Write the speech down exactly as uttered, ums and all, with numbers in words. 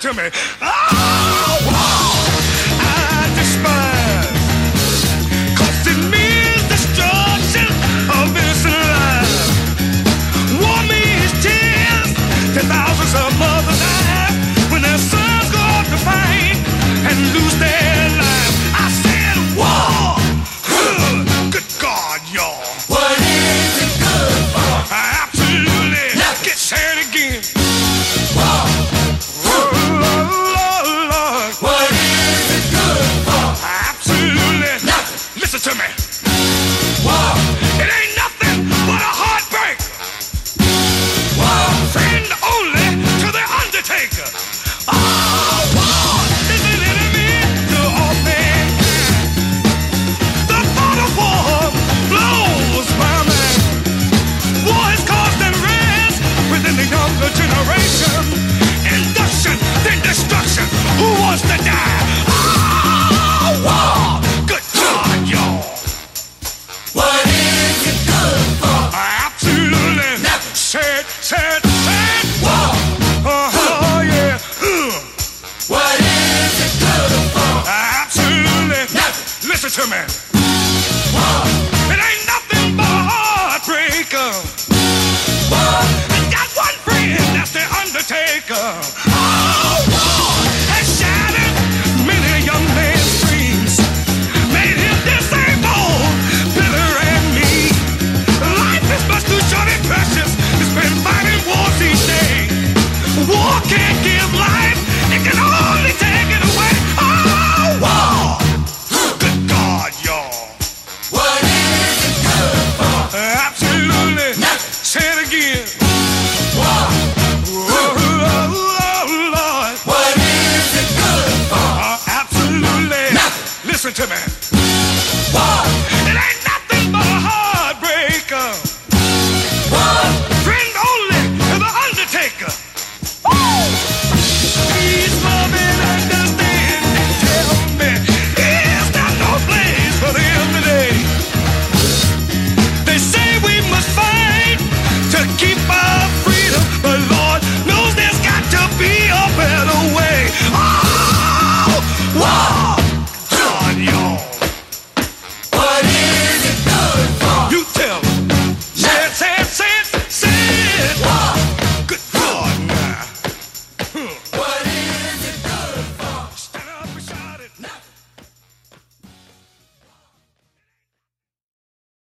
to me. Oh, wow, I despise. Cause it means destruction of innocent lives. War means tears to thousands of mothers die when their sons go out to fight and lose their lives. I said war. Huh. Good God, y'all. What is it good for? Absolutely. Nothing. Get sad again. War. Oh, Lord, Lord, Lord. What is it good for? Absolutely. Nothing. Listen to me. War. It ain't nothing but a heartbreak. War. Friend only to the undertaker. Oh, war is an enemy to all mankind. The thought of war blows my mind. War has caused unrest within the younger generation. Induction, then destruction. Who wants to die? Oh, war. Good God, y'all. What is it good for? Absolutely. Nothing. Said, said, said. War. Oh, yeah. Ugh. What is it good for? Absolutely. Nothing. Listen to me. War. It ain't nothing but a heartbreaker. War. I got one friend, that's the undertaker. Oh, war has shattered many a young man's dreams. Made him disabled, bitter and mean. Life is much too short and precious to spend fighting wars each day. War can't give life, it can only take it away. Oh, war! Good God, y'all. What is it good for? Absolutely. Nothing. Say it again. War. Oh, oh, oh, Lord. What is it good for? Uh, absolutely. Nothing. Listen to me.